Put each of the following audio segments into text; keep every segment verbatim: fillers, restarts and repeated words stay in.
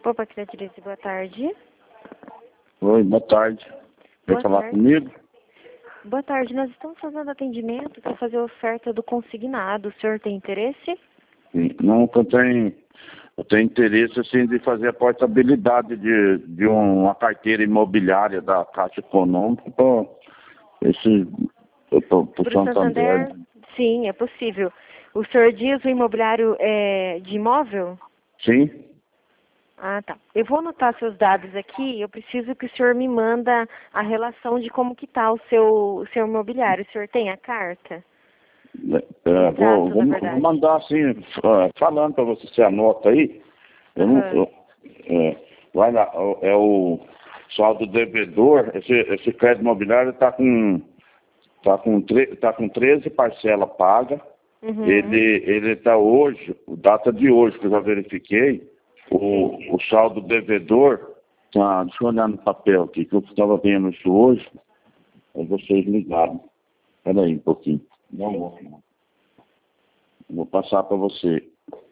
Opa, Criatrice, boa tarde. Oi, boa tarde. Quer Boa falar tarde. comigo? Boa tarde, nós estamos fazendo atendimento para fazer oferta do consignado. O senhor tem interesse? Sim. Não, eu tenho, eu tenho interesse assim, de fazer a portabilidade de, de uma carteira imobiliária da Caixa Econômica para esse para o Santander. Sim, é possível. O senhor diz o imobiliário é de imóvel? Sim. Ah, tá. Eu vou anotar seus dados aqui. Eu preciso que o senhor me manda a relação de como que tá o seu, o seu imobiliário. O senhor tem a carta? É, Exato, vou, vou, na verdade. vou mandar assim, falando para você, você anota aí. Eu não, Uhum. eu, é, vai lá, é o saldo devedor, esse, esse crédito imobiliário está com, tá com, tre, tá com treze parcelas pagas. Uhum. Ele ele está hoje, data de hoje, que eu já verifiquei, o, o saldo devedor, tá, deixa eu olhar no papel aqui, que eu estava vendo isso hoje, aí vocês ligaram. Espera aí um pouquinho. Não vou, não. Vou passar para você.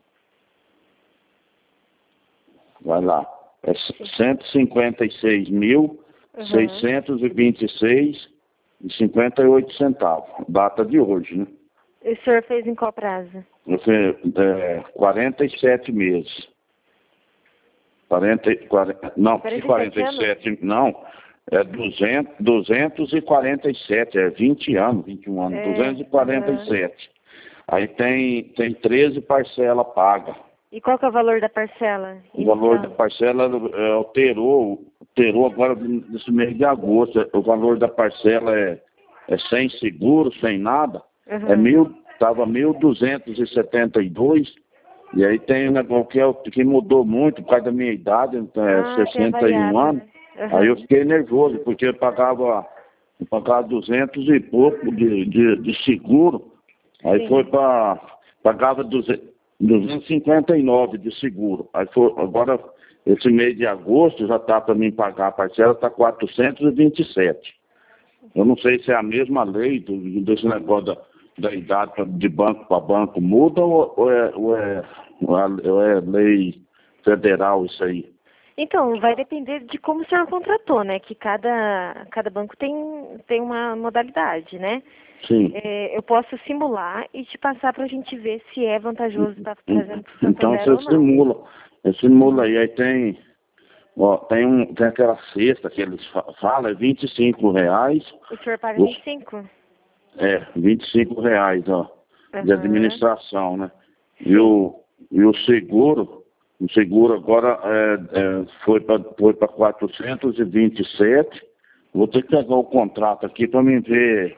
Vai lá. É cento e cinquenta e seis mil, seiscentos e vinte e seis e cinquenta e oito centavos. Data de hoje, né? E o senhor fez em qual prazo? Eu fiz, é, quarenta e sete meses. quarenta, quarenta, não, quarenta e sete, não. É duzentos, duzentos e quarenta e sete, é vinte anos, vinte e um anos, É, duzentos e quarenta e sete. Uhum. Aí tem, tem treze parcelas pagas. E qual que é o valor da parcela O inicial? valor da parcela é, alterou, alterou agora nesse mês de agosto. O valor da parcela é, é sem seguro, sem nada. Uhum. É mil, estava mil duzentos e setenta e dois. E aí tem um negócio que, é, que mudou muito por causa da minha idade, então é Ah, sessenta e um anos. Uhum. Aí eu fiquei nervoso, porque eu pagava, eu pagava duzentos e pouco de, de, de seguro. Aí Sim. foi para, pagava duzentos, duzentos e cinquenta e nove de seguro. Aí foi, agora, esse mês de agosto, já está para mim pagar a parcela, está quatrocentos e vinte e sete. Eu não sei se é a mesma lei do, desse negócio da, da idade de banco para banco muda ou, ou, é, ou, é, ou é lei federal isso aí. Então, vai depender de como o senhor contratou, né? Que cada, cada banco tem, tem uma modalidade, né? Sim. É, eu posso simular e te passar para a gente ver se é vantajoso estar fazendo para o Então Santander ou você não. simula. Você simula aí, aí tem, ó, tem, um, tem aquela cesta que eles falam, é vinte e cinco reais. O senhor paga vinte e cinco? É, vinte e cinco reais, ó, Uhum. de administração, né? E o, e o seguro, o seguro agora é, é, foi para foi para quatrocentos e vinte e sete. Vou ter que pegar o contrato aqui para me ver,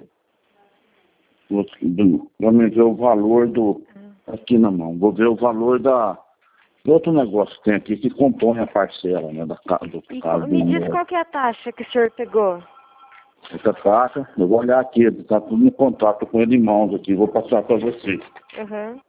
para me ver o valor do, aqui na mão, vou ver o valor da, do outro negócio que tem aqui que compõe a parcela, né, da casa do E carro. me diz qual que é a taxa que o senhor pegou? Essa taxa, eu vou olhar aqui, está tudo no contato com ele em mãos aqui, vou passar para você. Uhum.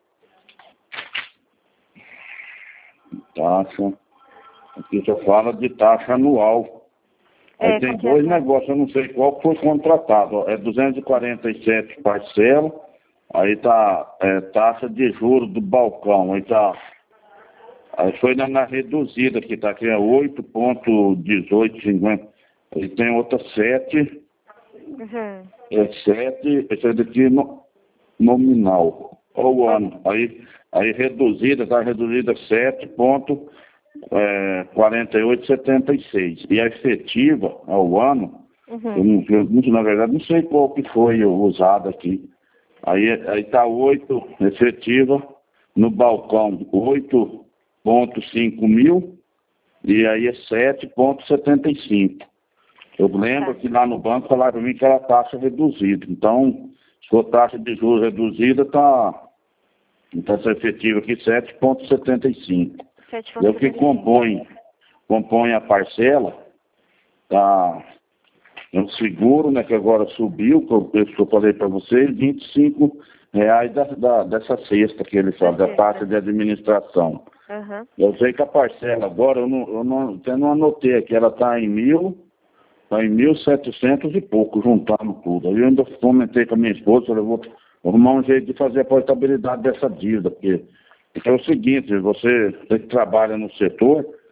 Taxa, aqui só fala de taxa anual. Aí É, tem qual que é a dois taxa? negócios, eu não sei qual foi contratado, ó, é duzentos e quarenta e sete parcela, aí tá é, taxa de juros do balcão, aí tá, aí foi na, na reduzida que tá aqui, é oito vírgula dezoito cinquenta, aí tem outra sete, Uhum. é sete, esse daqui é no, nominal, ao ano, aí, aí reduzida, tá reduzida sete vírgula quarenta e oito setenta e seis, e a efetiva ao ano, Uhum. eu, não, eu não- na verdade não sei qual que foi usado aqui, aí aí tá oito efetiva, no balcão oito vírgula cinco mil, e aí é sete vírgula setenta e cinco. Eu lembro que lá no banco falaram para mim que era taxa reduzida. Então, se for taxa de juros reduzida, está tá essa efetiva aqui sete vírgula setenta e cinco. E o que compõe, compõe a parcela, tá, é um seguro, né, que agora subiu, que eu, que eu falei para vocês, vinte e cinco reais da, da, dessa cesta que ele fala, da taxa de administração. Uhum. Eu sei que a parcela agora, eu não, eu não, até não anotei aqui, ela está em mil, está em mil e setecentos e pouco, juntando tudo. Aí eu ainda comentei com a minha esposa, eu vou arrumar um jeito de fazer a portabilidade dessa dívida, porque, porque é o seguinte, você, você que trabalha no setor,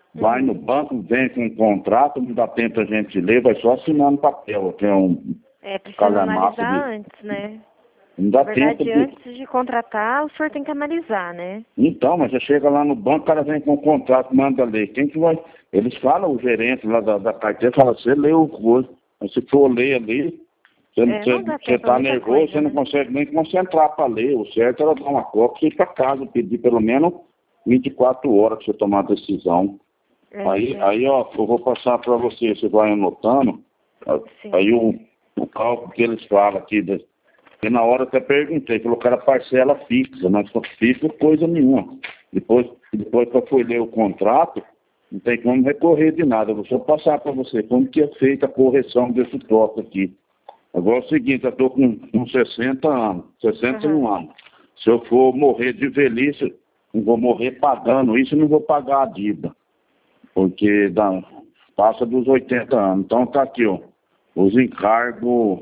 vai no banco, vem com um contrato, não dá tempo a gente ler, vai só assinando papel, que é um É, precisa analisar de... antes, né? Não dá Na verdade, tempo de... antes de contratar, o senhor tem que analisar, né? Então, mas você chega lá no banco, o cara vem com o contrato, manda ler. Quem que vai... Eles falam, o gerente lá da, da carteira, fala, você leu o coisa. Mas se for ler ali, você é, está nervoso, coisa, você né? não consegue nem concentrar para ler. O certo era dar uma cópia e ir para casa, pedir pelo menos vinte e quatro horas para você tomar a decisão. É, aí, aí, ó, eu vou passar para você, você vai anotando. Sim. Aí o, o cálculo que eles falam aqui... De, e na hora eu até perguntei, falou que era parcela fixa, mas não fixa coisa nenhuma. Depois, depois que eu fui ler o contrato, não tem como recorrer de nada. Eu vou só passar para você como que é feita a correção desse troço aqui. Agora é o seguinte, eu estou com, com sessenta anos, sessenta e um uhum. anos. Se eu for morrer de velhice, não vou morrer pagando isso e não vou pagar a dívida. Porque dá, passa dos oitenta anos. Então tá aqui, ó, os encargos...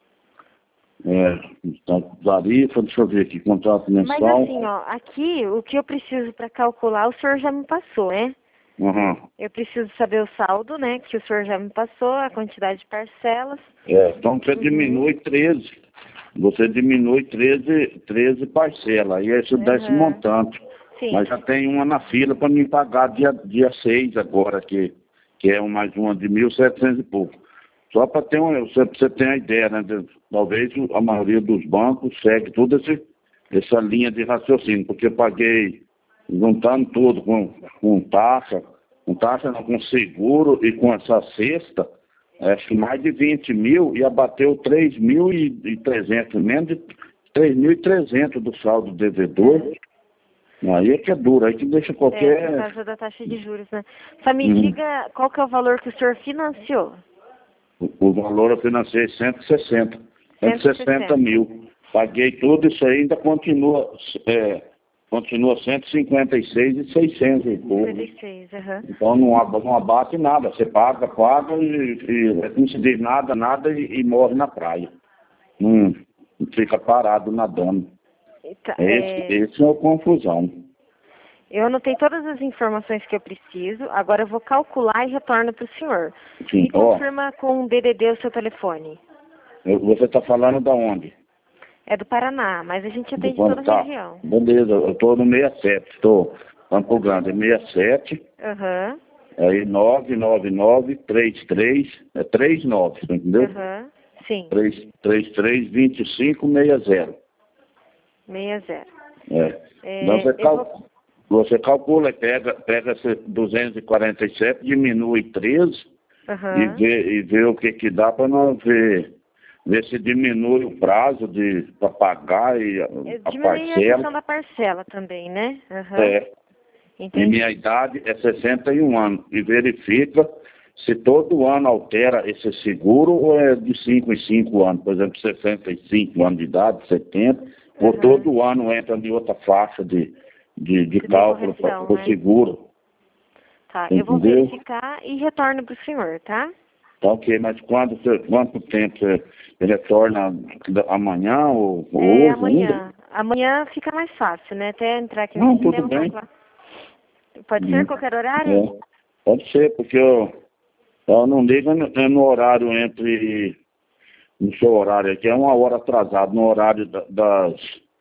É, tarifa, deixa eu ver aqui, contrato mensal. Mas assim, ó, aqui o que eu preciso para calcular, o senhor já me passou, né? Uhum. Eu preciso saber o saldo, né? Que o senhor já me passou, a quantidade de parcelas. É, então você uhum. diminui treze. Você diminui treze, treze parcelas, e aí isso uhum. dá esse montante. Sim. Mas já tem uma na fila para me pagar dia, dia seis agora, que, que é mais uma de mil e setecentos e pouco. Só para ter uma, você, você ter uma ideia, né? De, talvez a maioria dos bancos segue toda esse, essa linha de raciocínio, porque eu paguei, juntando tudo com, com taxa, com taxa não, com seguro e com essa cesta, acho que mais de vinte mil e abateu três mil e trezentos, menos de três mil e trezentos do saldo devedor. Aí é que é duro, aí que deixa qualquer... É, por causa da taxa de juros, né? Só me uhum. diga qual que é o valor que o senhor financiou. O valor eu financei cento e sessenta. cento e sessenta mil. Paguei tudo, isso aí ainda continua, é, continua cento e cinquenta e seis e seiscentos e pouco. cinquenta e seis, uhum. Então não, não abate nada. Você paga, paga e, e não se diz nada, nada e, e morre na praia. Não, não fica parado nadando. Eita, esse, é... esse é a confusão. Eu anotei todas as informações que eu preciso, agora eu vou calcular e retorno para o senhor. Sim. Me confirma oh, com o D D D o seu telefone. Eu, você está falando da onde? É do Paraná, mas a gente atende do, toda a tá. região. Beleza, eu estou no sessenta e sete, estou Campo Grande, sessenta e sete. Aham. Uhum. Aí nove nove nove, três três, é trinta e nove, entendeu? Aham, uhum. Sim. três três, vinte e cinco, sessenta. sessenta. É. é Então você, cal... vou... você calcula e pega, pega esse duzentos e quarenta e sete, diminui treze uhum. e, vê, e vê o que que dá para nós ver, ver se diminui o prazo de para pagar e a, a diminui parcela. A questão da parcela também, né? Uhum. É. Entendi. E minha idade é sessenta e um anos. E verifica se todo ano altera esse seguro ou é de cinco em cinco anos. Por exemplo, sessenta e cinco anos de idade, setenta, uhum. ou todo ano entra em outra faixa de, de, de cálculo para o né? seguro. Tá, entendeu? Eu vou verificar e retorno para o senhor, tá? Tá ok, mas quando, quanto tempo você retorna? Amanhã ou é, hoje? Amanhã. Ainda? Amanhã fica mais fácil, né? Até entrar aqui no Não, sistema. tudo bem. Pode ser qualquer horário? É, pode ser, porque eu, eu não ligo no, no horário entre, no seu horário aqui, é uma hora atrasado, no horário da, das,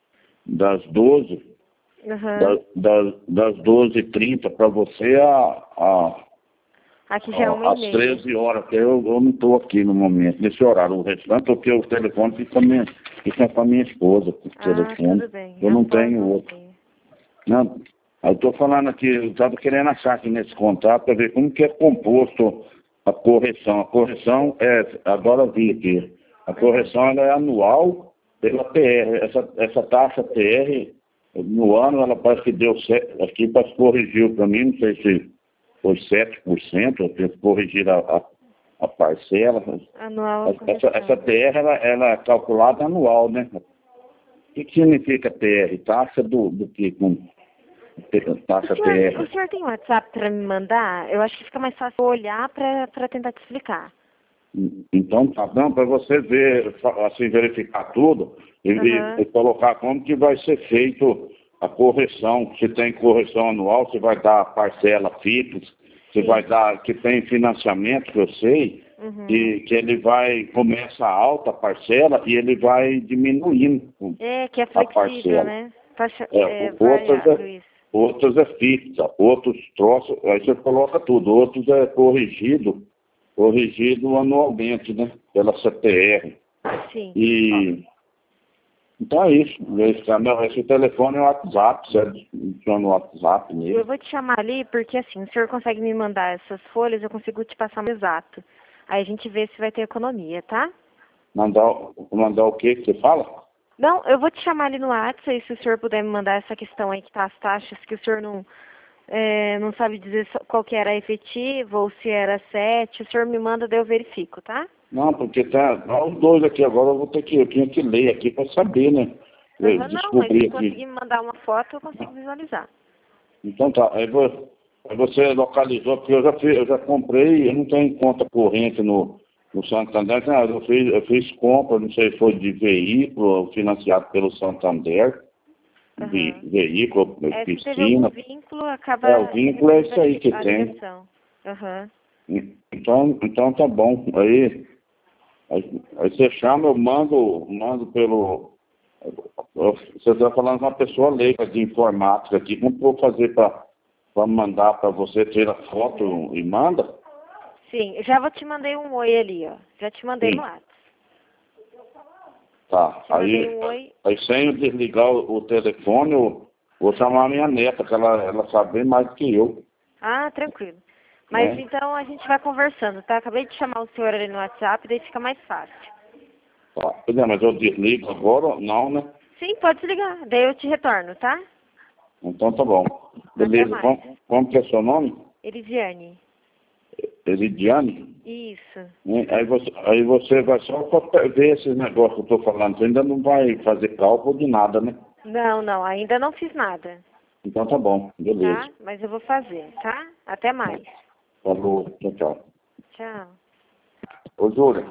das doze, uhum. da, das, das doze e trinta para você a, a, aqui já é uma às treze horas, que eu, eu não estou aqui no momento, nesse horário, o restante, porque o telefone fica, minha, fica com a minha esposa, o ah, telefone, tudo bem. eu não tenho outro. Não, eu estou falando aqui, eu estava querendo achar aqui nesse contrato para ver como que é composto a correção. A correção é, agora eu vi aqui, a correção ela é anual pela T R. Essa, essa taxa T R, no ano, ela parece que deu, aqui parece que corrigiu para mim, não sei se foi sete por cento, eu tenho que corrigir a, a, a parcela. Anual. Essa, essa T R, ela, ela é calculada anual, né? O que, que significa T R? Taxa do, do que? Com, taxa o, senhor, T R. O senhor tem um WhatsApp para me mandar? Eu acho que fica mais fácil olhar para tentar te explicar. Então, tá bom, para você ver, assim, verificar tudo e, uhum. e, e colocar como que vai ser feito a correção. Se tem correção anual, se vai dar parcela fixa, que vai dar, que tem financiamento, que eu sei, Uhum. e que ele vai, começa alta a parcela e ele vai diminuindo É, que é a flexível, parcela. né? Faixa, É, é, outros, variável, é, isso. outros é fixa, outros troços, aí você coloca tudo, outros é corrigido, corrigido anualmente, né? Pela C T R. Sim. E então é isso. Esse, meu, esse telefone é o WhatsApp, você adiciona o WhatsApp nele. Eu vou te chamar ali porque assim, o senhor consegue me mandar essas folhas, eu consigo te passar no exato. Aí a gente vê se vai ter economia, tá? Mandar, mandar o que que você fala? Não, eu vou te chamar ali no WhatsApp, e se o senhor puder me mandar essa questão aí que tá as taxas, que o senhor não, é, não sabe dizer só- qual que era a efetiva ou se era sete, o senhor me manda, daí eu verifico, tá? Não, porque tá, tá os dois aqui agora, eu vou ter que, eu tinha que ler aqui para saber, né? Eu Uhum, não, mas descobri se aqui. conseguir me mandar uma foto, eu consigo visualizar. Então tá, aí, vo- aí você localizou, porque eu já, fiz, eu já comprei, eu não tenho conta corrente no, no Santander, não, eu fiz, eu fiz compra, não sei se foi de veículo financiado pelo Santander, de Uhum. veículo, É, se teve algum piscina. vínculo, acaba É, o vínculo é reduzindo isso aí que a tem. ligação. Aham. Então, então tá bom. Aí, aí, aí você chama, eu mando, mando pelo. Você está falando com uma pessoa leiga de informática aqui, como que eu vou fazer para mandar para você, tira foto e manda? Sim, eu já vou te mandei um oi ali, ó. Já te mandei no Sim, WhatsApp. tá. Te mandei Aí, um oi. aí sem eu desligar o, o telefone, eu vou chamar a minha neta, que ela, ela sabe bem mais do que eu, Ah, tranquilo. Mas né? então a gente vai conversando, tá? Acabei de chamar o senhor ali no WhatsApp, daí fica mais fácil. Tá. Pois é, mas eu desligo agora? Não, né? Sim, pode desligar. Daí eu te retorno, tá? Então tá bom. Até Beleza. mais. Como, como que é seu nome? Elisiane. Elidiane? Isso. Né? Aí você, aí você vai só pra ver esses negócios que eu tô falando. Você ainda não vai fazer cálculo de nada, né? Não, não, ainda não fiz nada, Então tá bom. Beleza. tá? Mas eu vou fazer, tá? Até mais. Falou. Tchau, tchau. Tchau. Ô, Júlia.